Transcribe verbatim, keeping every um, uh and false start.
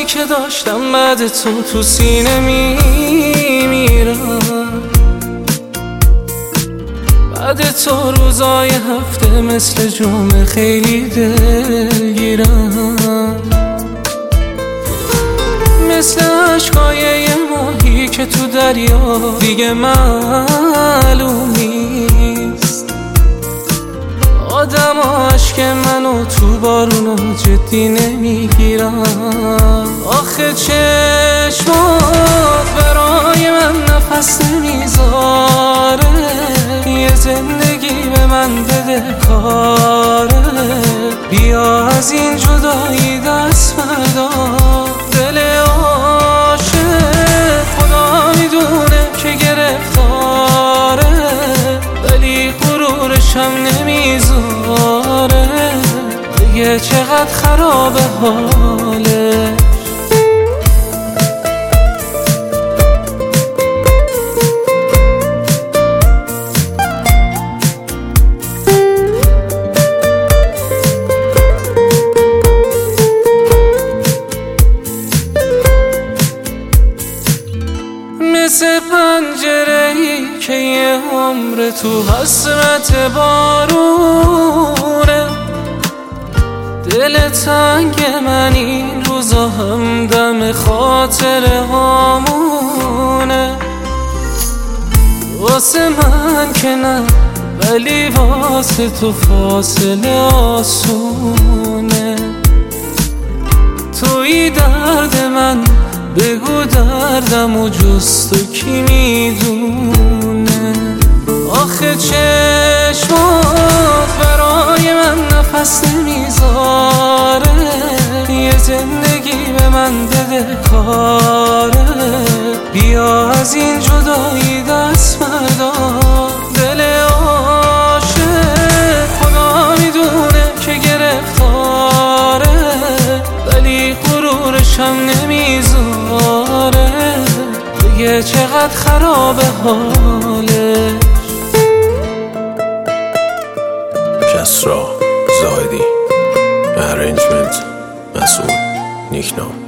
عشقایی که داشتم بعد تو تو سینه میمیرم. بعد تو روزای هفته مثل جمعه خیلی دلگیرم، مثل عشقای یه ماهی که تو دریا دیگه معلوم نیست. آدم عشق منو تو بارونو جدی نمیگیرم. آخه چشمات برای من نفس نمیذاره، یه زندگی به من بده کاره. بیا از این جدایی دست بردار، دل عاشق خدا میدونه که گرفتاره، ولی غرورشم نمیذاره. دیگه چقدر خرابه حاله. مثل پنجره‌ای که یه عمر تو حسرت بارونه، دل تنگ من این روزا همدم خاطره هامونه. واسه من که نه، ولی واسه تو فاصله آسونه. توی درد من بگو دردم و جز تو کی میدونه. آخه چشمات برای من نفس نمیذاره، یه زندگی به من بده کاره. بیا از این جدایی دست بردار، دل عاشق خدا میدونه که گرفتاره، ولی غرورشم نمیذاره. دیگه چقدر خرابه حاله. کسرا زاهدی، ارنجمنت مسعود نیکنام.